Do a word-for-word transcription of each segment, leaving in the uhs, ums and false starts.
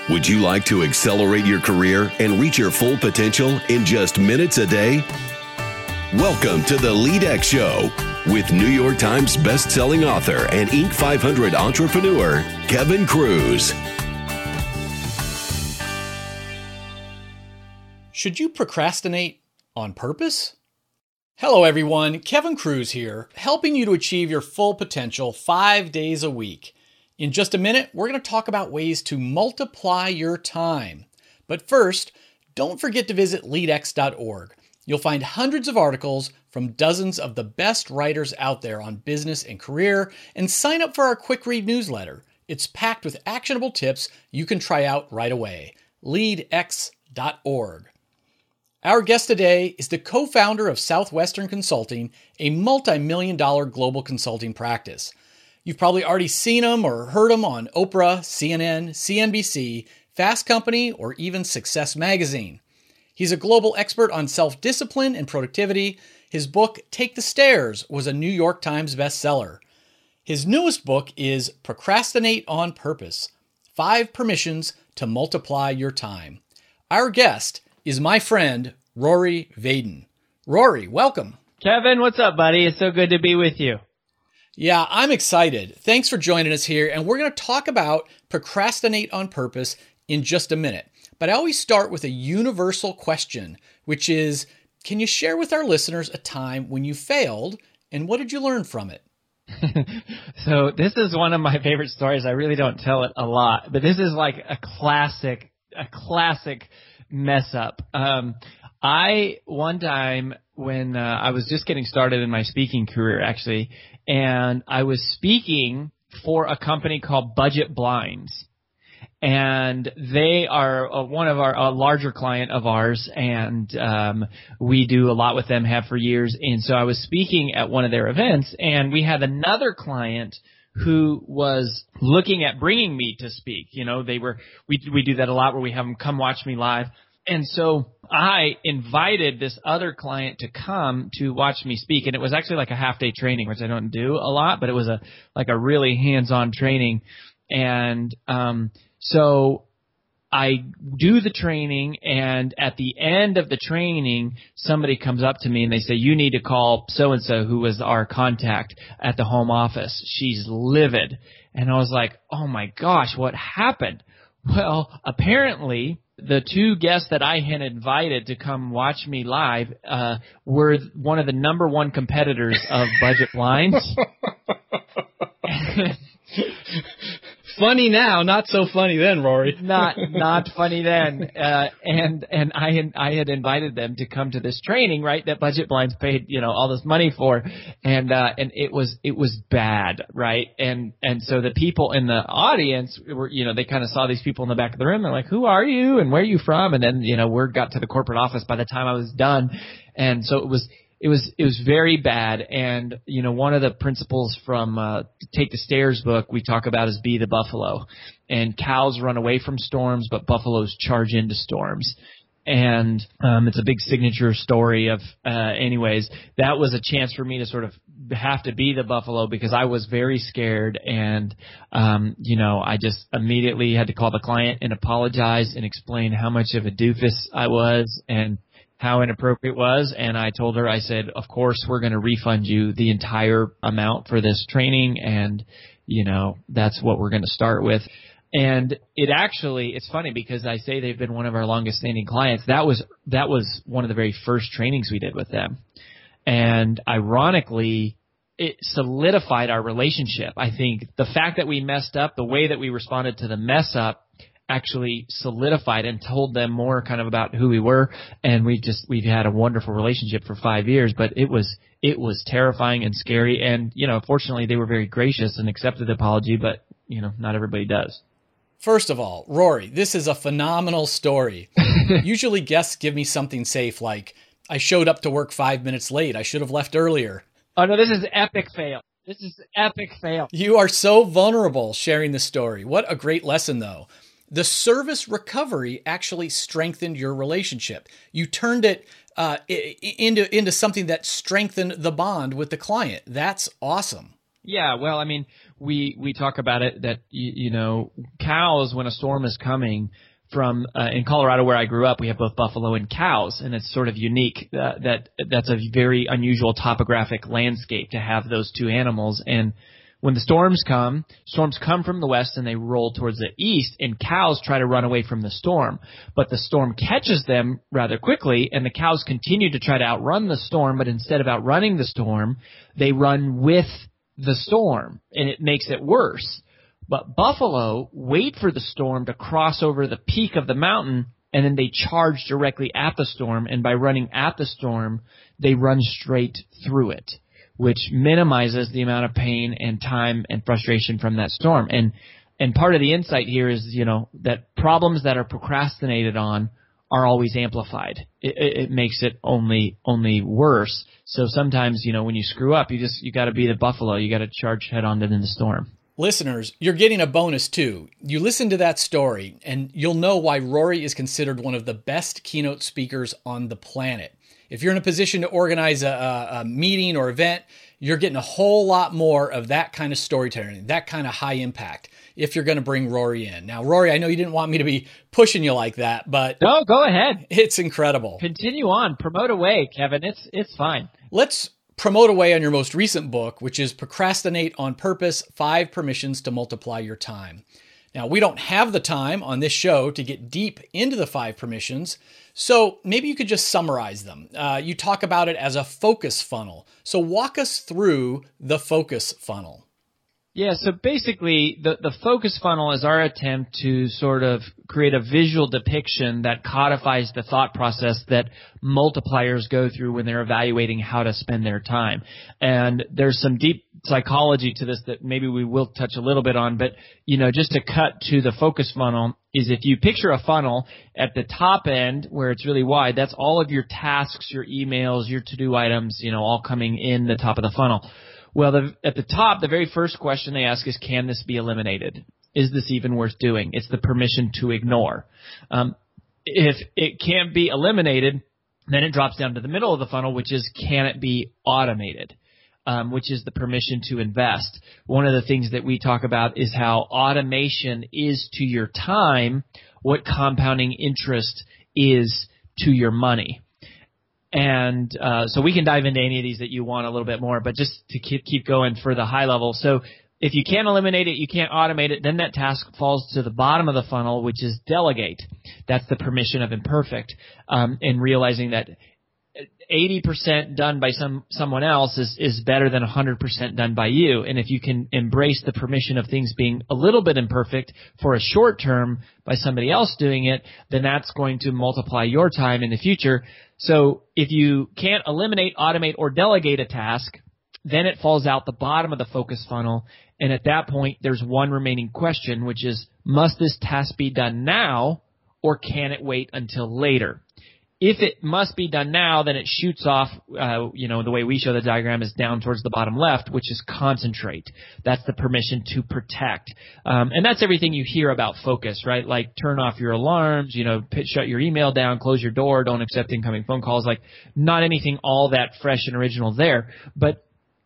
Would you like to accelerate your career and reach your full potential in just minutes a day? Welcome to the LeadX Show with New York Times best-selling author and Inc five hundred entrepreneur, Kevin Kruse. Should you procrastinate on purpose? Hello, everyone. Kevin Kruse here, helping you to achieve your full potential five days a week. In just a minute, we're going to talk about ways to multiply your time. But first, don't forget to visit lead x dot org. You'll find hundreds of articles from dozens of the best writers out there on business and career, and sign up for our quick read newsletter. It's packed with actionable tips you can try out right away. lead x dot org. Our guest today is the co-founder of Southwestern Consulting, a multi-million dollar global consulting practice. You've probably already seen him or heard him on Oprah, C N N, C N B C, Fast Company, or even Success Magazine. He's a global expert on self-discipline and productivity. His book, Take the Stairs, was a New York Times bestseller. His newest book is Procrastinate on Purpose, Five Permissions to Multiply Your Time. Our guest is my friend, Rory Vaden. Rory, welcome. Kevin, what's up, buddy? It's so good to be with you. Yeah, I'm excited. Thanks for joining us here, and we're going to talk about procrastinate on purpose in just a minute. But I always start with a universal question, which is, can you share with our listeners a time when you failed, and what did you learn from it? So this is one of my favorite stories. I really don't tell it a lot, but this is like a classic, a classic mess up. Um, I, one time when uh, I was just getting started in my speaking career, actually, and I was speaking for a company called Budget Blinds. And they are uh, one of our, a larger client of ours, and um, we do a lot with them, have for years. And so I was speaking at one of their events, and we had another client who was looking at bringing me to speak. You know, they were, we, we do that a lot where we have them come watch me live. And so I invited this other client to come to watch me speak. And it was actually like a half day training, which I don't do a lot, but it was a, like a really hands-on training. And, um, so I do the training, and at the end of the training, somebody comes up to me and they say, you need to call so-and-so, who was our contact at the home office. She's livid. And I was like, oh my gosh, what happened? Well, apparently the two guests that I had invited to come watch me live uh, were one of the number one competitors of Budget Blinds. Funny now, not so funny then, Rory. not not funny then. Uh, and and I had I had invited them to come to this training, right? That Budget Blinds paid, you know, all this money for, and uh, and it was it was bad, right? And and so the people in the audience were, you know, they kind of saw these people in the back of the room. They're like, "Who are you? And where are you from?" And then, you know, word got to the corporate office by the time I was done, and so it was. It was it was very bad, and you know, one of the principles from uh, Take the Stairs book we talk about is be the buffalo, and cows run away from storms, but buffaloes charge into storms, and um, it's a big signature story of. Uh, anyways, that was a chance for me to sort of have to be the buffalo because I was very scared, and um, you know, I just immediately had to call the client and apologize and explain how much of a doofus I was and how inappropriate it was. And I told her, I said, of course, we're going to refund you the entire amount for this training. And, you know, that's what we're going to start with. And it actually, it's funny because I say they've been one of our longest standing clients. That was, that was one of the very first trainings we did with them. And ironically, it solidified our relationship. I think the fact that we messed up, the way that we responded to the mess up, actually solidified and told them more kind of about who we were, and we just we've had a wonderful relationship for five years. But it was it was terrifying and scary, and you know, fortunately they were very gracious and accepted the apology. But you know, not everybody does. First of all, Rory, this is a phenomenal story. Usually guests give me something safe like, I showed up to work five minutes late. I should have left earlier. Oh no, this is epic fail. This is epic fail. You are so vulnerable sharing the story. What a great lesson, though. The service recovery actually strengthened your relationship. You turned it uh, into into something that strengthened the bond with the client. That's awesome. Yeah, well, I mean, we we talk about it that you, you know cows, when a storm is coming from uh, in Colorado where I grew up, we have both buffalo and cows, and it's sort of unique uh, that that's a very unusual topographic landscape to have those two animals. And when the storms come, storms come from the west and they roll towards the east, and cows try to run away from the storm. But the storm catches them rather quickly, and the cows continue to try to outrun the storm, but instead of outrunning the storm, they run with the storm, and it makes it worse. But buffalo wait for the storm to cross over the peak of the mountain, and then they charge directly at the storm, and by running at the storm, they run straight through it, which minimizes the amount of pain and time and frustration from that storm. And and part of the insight here is, you know, that problems that are procrastinated on are always amplified. It, it, it makes it only only worse. So sometimes, you know, when you screw up, you just you got to be the buffalo. You got to charge head on into the storm. Listeners, you're getting a bonus too. You listen to that story, and you'll know why Rory is considered one of the best keynote speakers on the planet. If you're in a position to organize a, a meeting or event, you're getting a whole lot more of that kind of storytelling, that kind of high impact, if you're going to bring Rory in. Now, Rory, I know you didn't want me to be pushing you like that, but no, go ahead. It's incredible. Continue on. Promote away, Kevin. It's it's fine. Let's promote away on your most recent book, which is Procrastinate on Purpose, Five Permissions to Multiply Your Time. Now, we don't have the time on this show to get deep into the five permissions, so maybe you could just summarize them. Uh, you talk about it as a focus funnel. So walk us through the focus funnel. Yeah, so basically the, the focus funnel is our attempt to sort of create a visual depiction that codifies the thought process that multipliers go through when they're evaluating how to spend their time. And there's some deep psychology to this that maybe we will touch a little bit on, but you know, just to cut to the focus funnel is if you picture a funnel at the top end where it's really wide, that's all of your tasks, your emails, your to-do items, you know, all coming in the top of the funnel. Well, the, at the top, the very first question they ask is, can this be eliminated? Is this even worth doing? It's the permission to ignore. Um, if it can't be eliminated, then it drops down to the middle of the funnel, which is, can it be automated? Um, which is the permission to invest. One of the things that we talk about is how automation is to your time what compounding interest is to your money. And uh, so we can dive into any of these that you want a little bit more, but just to keep keep going for the high level. So if you can't eliminate it, you can't automate it, then that task falls to the bottom of the funnel, which is delegate. That's the permission of imperfect, um, and realizing that eighty percent done by some someone else is, is better than one hundred percent done by you. And if you can embrace the permission of things being a little bit imperfect for a short term by somebody else doing it, then that's going to multiply your time in the future. So if you can't eliminate, automate, or delegate a task, then it falls out the bottom of the focus funnel. And at that point, there's one remaining question, which is, must this task be done now, or can it wait until later? If it must be done now, then it shoots off, uh, you know, the way we show the diagram is down towards the bottom left, which is concentrate. That's the permission to protect. Um, and that's everything you hear about focus, right? Like turn off your alarms, you know, put, shut your email down, close your door, don't accept incoming phone calls. Like not anything all that fresh and original there. But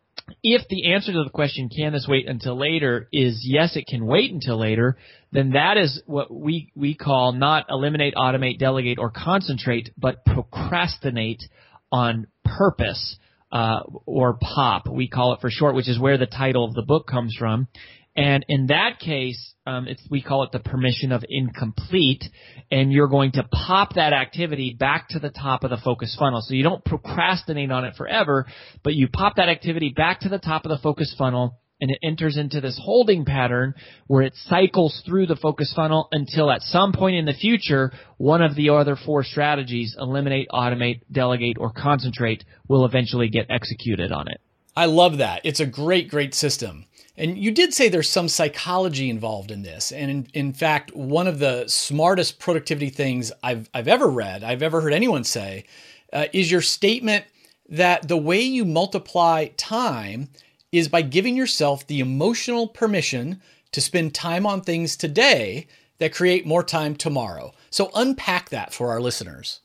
if the answer to the question, can this wait until later, is yes, it can wait until later, then that is what we, we call not eliminate, automate, delegate, or concentrate, but procrastinate on purpose, uh, or POP, we call it for short, which is where the title of the book comes from. And in that case, um, it's, we call it the permission of incomplete, and you're going to pop that activity back to the top of the focus funnel. So you don't procrastinate on it forever, but you pop that activity back to the top of the focus funnel, and it enters into this holding pattern where it cycles through the focus funnel until at some point in the future, one of the other four strategies, eliminate, automate, delegate, or concentrate, will eventually get executed on it. I love that. It's a great, great system. And you did say there's some psychology involved in this. And in, in fact, one of the smartest productivity things I've, I've ever read, I've ever heard anyone say, uh, is your statement that the way you multiply time is by giving yourself the emotional permission to spend time on things today that create more time tomorrow. So unpack that for our listeners.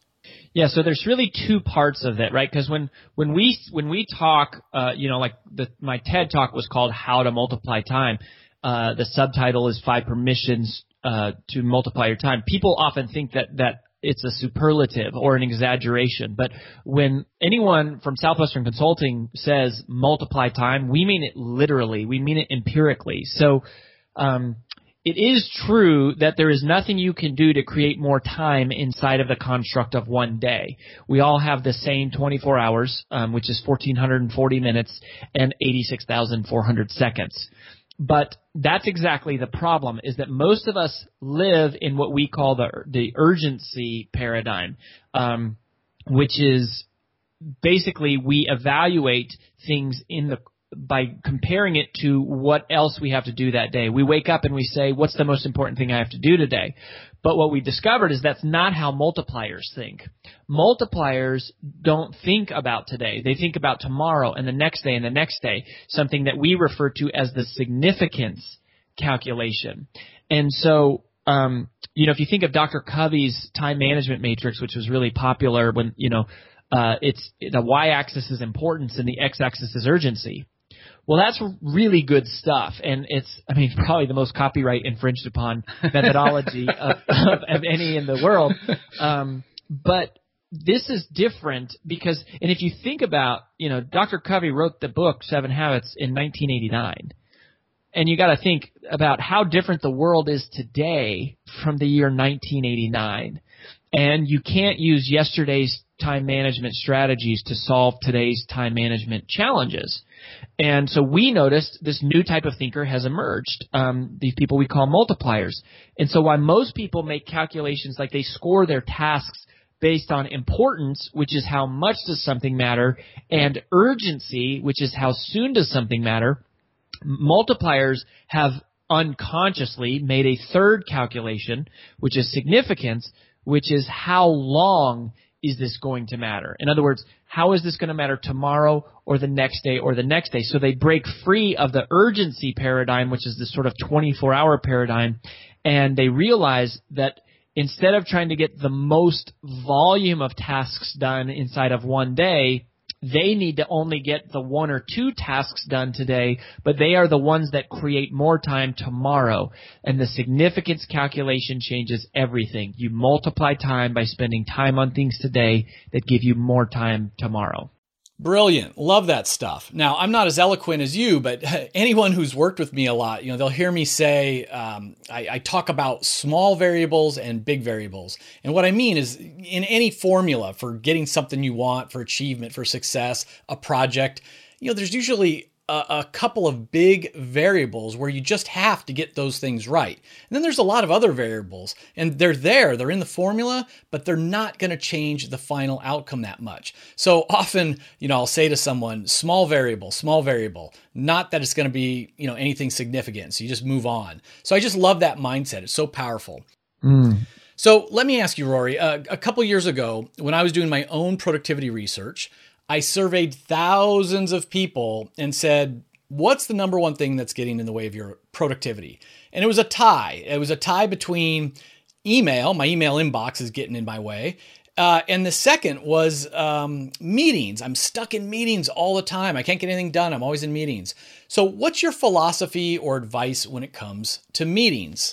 Yeah, so there's really two parts of it, right? Because when when we when we talk, uh, you know, like the my TED talk was called "How to Multiply Time." Uh, the subtitle is Five Permissions uh, to Multiply Your Time. People often think that that it's a superlative or an exaggeration, but when anyone from Southwestern Consulting says multiply time, we mean it literally. We mean it empirically. So. Um, It is true that there is nothing you can do to create more time inside of the construct of one day. We all have the same twenty-four hours, um, which is one thousand four hundred forty minutes and eighty-six thousand four hundred seconds. But that's exactly the problem, is that most of us live in what we call the the urgency paradigm, um, which is basically we evaluate things in the by comparing it to what else we have to do that day. We wake up and we say, what's the most important thing I have to do today? But what we discovered is that's not how multipliers think. Multipliers don't think about today. They think about tomorrow and the next day and the next day, something that we refer to as the significance calculation. And so, um, you know, if you think of Doctor Covey's time management matrix, which was really popular when, you know, uh, it's the y-axis is importance and the x-axis is urgency. Well, that's really good stuff, and it's, I mean, probably the most copyright infringed upon methodology of, of, of any in the world. Um, but this is different because, and if you think about, you know, Doctor Covey wrote the book Seven Habits in nineteen eighty-nine, and you got to think about how different the world is today from the year nineteen eighty-nine, and you can't use yesterday's time management strategies to solve today's time management challenges. And so we noticed this new type of thinker has emerged, um, these people we call multipliers. And so while most people make calculations like they score their tasks based on importance, which is how much does something matter, and urgency, which is how soon does something matter, multipliers have unconsciously made a third calculation, which is significance, which is how long is this going to matter? In other words, how is this going to matter tomorrow or the next day or the next day? So they break free of the urgency paradigm, which is this sort of twenty-four hour paradigm, and they realize that instead of trying to get the most volume of tasks done inside of one day, they need to only get the one or two tasks done today, but they are the ones that create more time tomorrow. And the significance calculation changes everything. You multiply time by spending time on things today that give you more time tomorrow. Brilliant. Love that stuff. Now, I'm not as eloquent as you, but anyone who's worked with me a lot, you know, they'll hear me say, um, I, I talk about small variables and big variables. And what I mean is in any formula for getting something you want, for achievement, for success, a project, you know, there's usually a, a couple of big variables where you just have to get those things right. And then there's a lot of other variables, and they're there, they're in the formula, but they're not going to change the final outcome that much. So often, you know, I'll say to someone, small variable, small variable, not that it's going to be, you know, anything significant. So you just move on. So I just love that mindset. It's so powerful. Mm. So let me ask you, Rory, uh, a couple years ago, when I was doing my own productivity research, I surveyed thousands of people and said, what's the number one thing that's getting in the way of your productivity? And it was a tie. It was a tie between email. My email inbox is getting in my way. Uh, and the second was um, meetings. I'm stuck in meetings all the time. I can't get anything done. I'm always in meetings. So what's your philosophy or advice when it comes to meetings?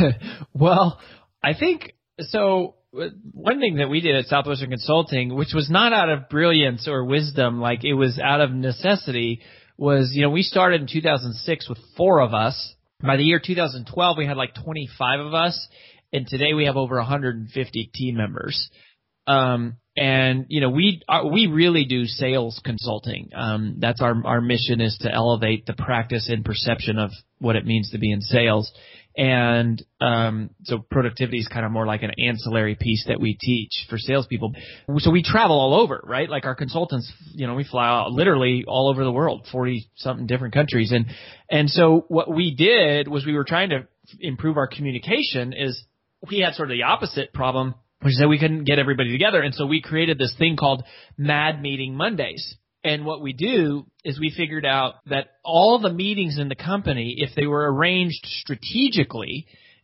Well, I think so. One thing that we did at Southwestern Consulting, which was not out of brilliance or wisdom, like it was out of necessity, was, you know, we started in two thousand six with four of us. By the year two thousand twelve, we had like twenty-five of us, and today we have over one hundred fifty team members. Um, and, you know, we uh, we really do sales consulting. Um, that's our our mission, is to elevate the practice and perception of what it means to be in sales. And um, so productivity is kind of more like an ancillary piece that we teach for salespeople. So we travel all over, right? Like our consultants, you know, we fly out literally all over the world, forty-something different countries. And and so what we did was we were trying to improve our communication. Is we had sort of the opposite problem, which is that we couldn't get everybody together. And so we created this thing called Mad Meeting Mondays. And what we do is we figured out that all the meetings in the company, if they were arranged strategically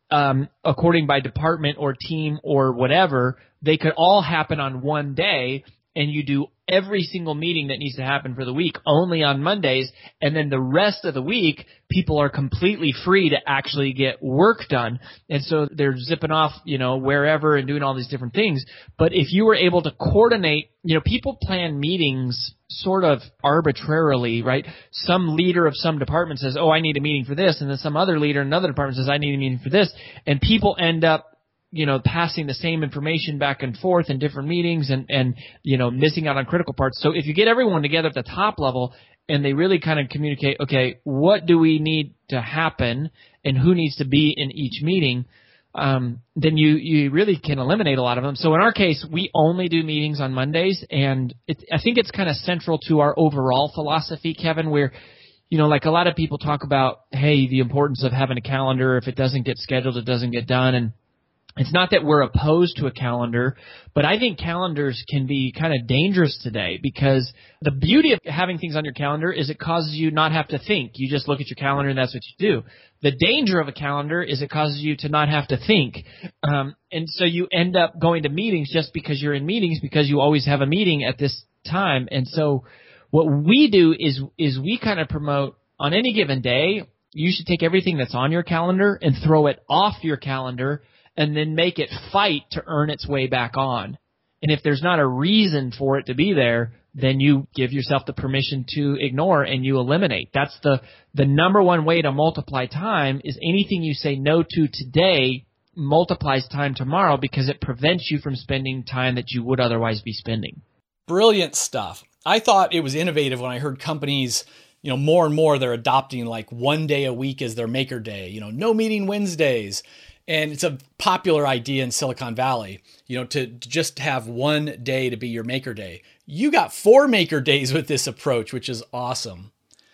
um, according by department or team or whatever, they could all happen on one day, and you do every single meeting that needs to happen for the week only on Mondays, and then the rest of the week, people are completely free to actually get work done. And so they're zipping off, you know, wherever and doing all these different things. But if you were able to coordinate, you know, people plan meetings sort of arbitrarily, right? Some leader of some department says, oh, I need a meeting for this, and then some other leader in another department says, I need a meeting for this, and people end up you know, passing the same information back and forth in different meetings and, and, you know, missing out on critical parts. So if you get everyone together at the top level and they really kind of communicate, okay, what do we need to happen and who needs to be in each meeting, um, then you, you really can eliminate a lot of them. So in our case, we only do meetings on Mondays, and it, I think it's kind of central to our overall philosophy, Kevin, where, you know, like a lot of people talk about, hey, the importance of having a calendar. If it doesn't get scheduled, it doesn't get done. And it's not that we're opposed to a calendar, but I think calendars can be kind of dangerous today, because the beauty of having things on your calendar is it causes you not have to think. You just look at your calendar and that's what you do. The danger of a calendar is it causes you to not have to think. Um, and so you end up going to meetings just because you're in meetings, because you always have a meeting at this time. And so what we do is, is we kind of promote on any given day, you should take everything that's on your calendar and throw it off your calendar, and then make it fight to earn its way back on. And if there's not a reason for it to be there, then you give yourself the permission to ignore and you eliminate. That's the, the number one way to multiply time, is anything you say no to today multiplies time tomorrow, because it prevents you from spending time that you would otherwise be spending. Brilliant stuff. I thought it was innovative when I heard companies, you know, more and more they're adopting like one day a week as their maker day, you know, no meeting Wednesdays. And it's a popular idea in Silicon Valley, you know, to just have one day to be your maker day. You got four maker days with this approach, which is awesome.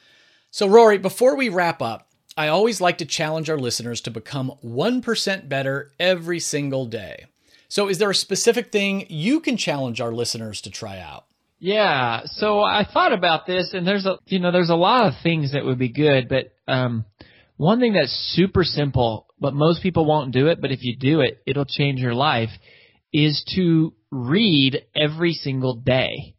So Rory, before we wrap up, I always like to challenge our listeners to become one percent better every single day. So is there a specific thing you can challenge our listeners to try out? Yeah. So I thought about this, and there's a, you know, there's a lot of things that would be good, but, um, one thing that's super simple, but most people won't do it, but if you do it, it'll change your life, is to read every single day.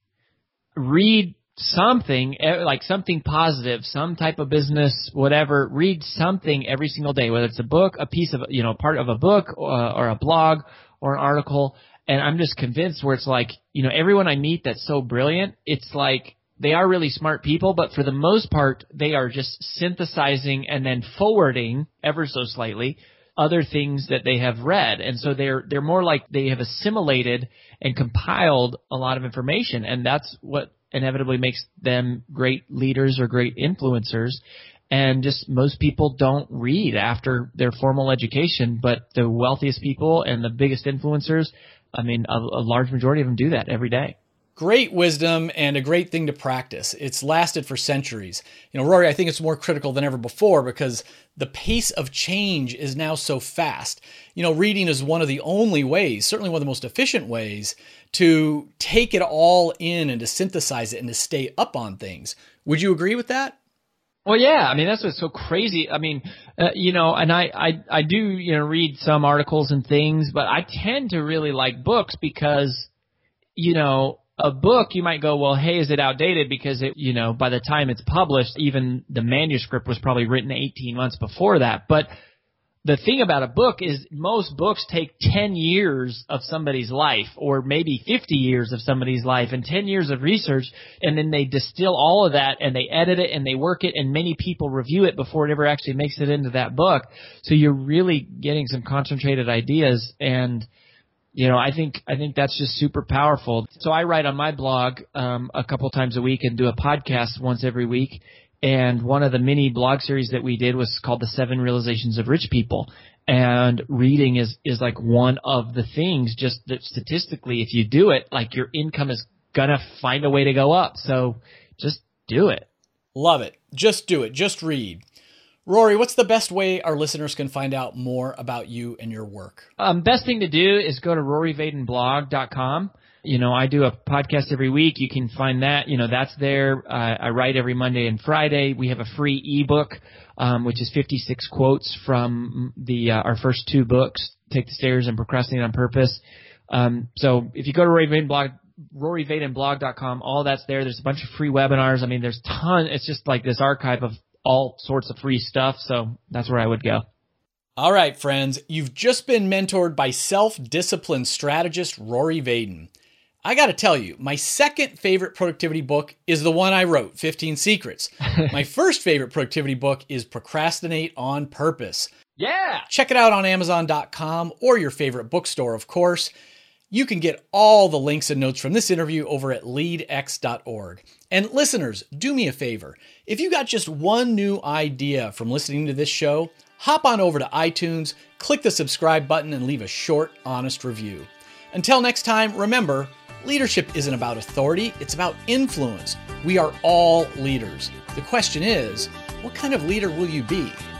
Read something, like something positive, some type of business, whatever. Read something every single day, whether it's a book, a piece of, you know, part of a book, or, or a blog or an article. And I'm just convinced where it's like, you know, everyone I meet that's so brilliant, it's like, they are really smart people, but for the most part, they are just synthesizing and then forwarding ever so slightly other things that they have read. And so they're, they're more like they have assimilated and compiled a lot of information. And that's what inevitably makes them great leaders or great influencers. And just most people don't read after their formal education, but the wealthiest people and the biggest influencers, I mean, a, a large majority of them do that every day. Great wisdom and a great thing to practice. It's lasted for centuries. You know, Rory, I think it's more critical than ever before, because the pace of change is now so fast. You know, reading is one of the only ways, certainly one of the most efficient ways, to take it all in and to synthesize it and to stay up on things. Would you agree with that? Well, yeah. I mean, that's what's so crazy. I mean, uh, you know, and I, I, I do, you know, read some articles and things, but I tend to really like books because, you know, a book, you might go, well, hey, is it outdated? Because it, you know, by the time it's published, even the manuscript was probably written eighteen months before that. But the thing about a book is most books take ten years of somebody's life, or maybe fifty years of somebody's life, and ten years of research, and then they distill all of that and they edit it and they work it, and many people review it before it ever actually makes it into that book. So you're really getting some concentrated ideas, and you know, I think I think that's just super powerful. So I write on my blog um, a couple times a week and do a podcast once every week. And one of the mini blog series that we did was called The Seven Realizations of Rich People. And reading is, is like one of the things, just that statistically, if you do it, like your income is going to find a way to go up. So just do it. Love it. Just do it. Just read. Rory, what's the best way our listeners can find out more about you and your work? Um, best thing to do is go to rory vaden blog dot com. You know, I do a podcast every week. You can find that. You know, that's there. Uh, I write every Monday and Friday. We have a free ebook, um, which is fifty-six quotes from the uh, our first two books, Take the Stairs and Procrastinate on Purpose. Um, so if you go to Rory Vaden blog, rory vaden blog dot com, all that's there. There's a bunch of free webinars. I mean, there's ton. It's just like this archive of all sorts of free stuff. So that's where I would go. All right, friends, you've just been mentored by self-discipline strategist Rory Vaden. I got to tell you, my second favorite productivity book is the one I wrote, fifteen Secrets. My first favorite productivity book is Procrastinate on Purpose. Yeah. Check it out on amazon dot com or your favorite bookstore, of course. You can get all the links and notes from this interview over at lead x dot org. And listeners, do me a favor. If you got just one new idea from listening to this show, hop on over to iTunes, click the subscribe button, and leave a short, honest review. Until next time, remember, leadership isn't about authority, it's about influence. We are all leaders. The question is, what kind of leader will you be?